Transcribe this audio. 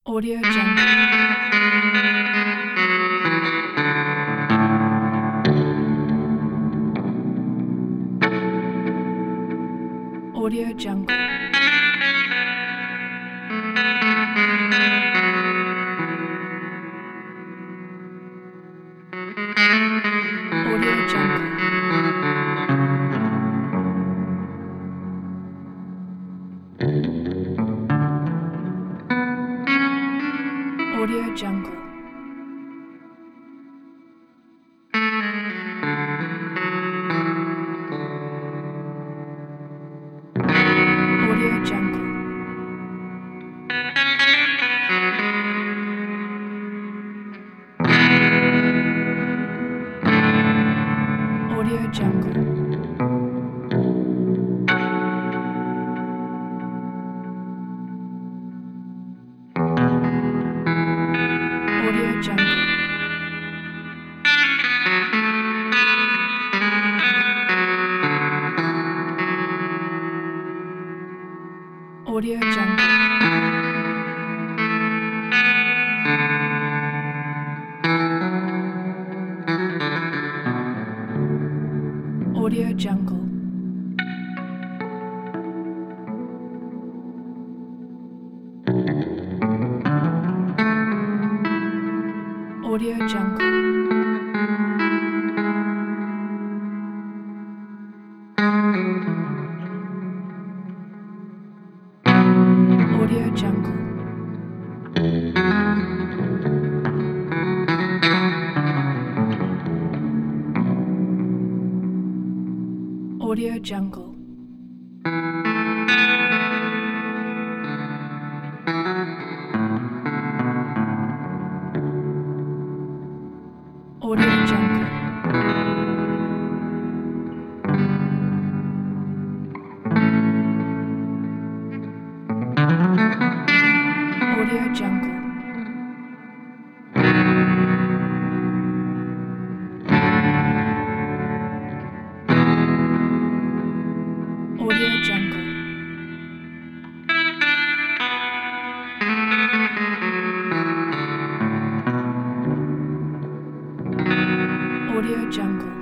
Audio Jungle. Audio Jungle. Audio Jungle. Audio Jungle. Audio Jungle. Audio Jungle. Audio Jungle. Audio Jungle. Audio Jungle. Audio Jungle. Audio Jungle. Audio Jungle. Audio Jungle. Audio Jungle. Audio Jungle. Audio Jungle.